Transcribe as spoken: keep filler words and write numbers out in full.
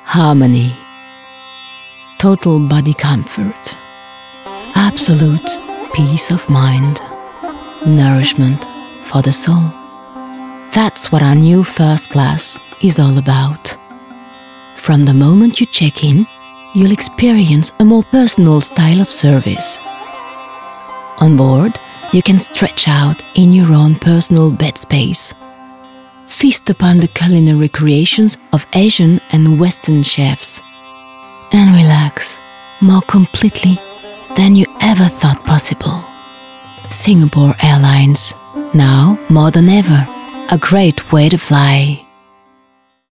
harmony, total body comfort, absolute peace of mind, nourishment for the soul. That's what our new first class is all about. From the moment you check in, you'll experience a more personal style of service. On board, you can stretch out in your own personal bed space, feast upon the culinary creations of Asian and Western chefs, and relax more completely than you ever thought possible. Singapore Airlines, now more than ever, a great way to fly.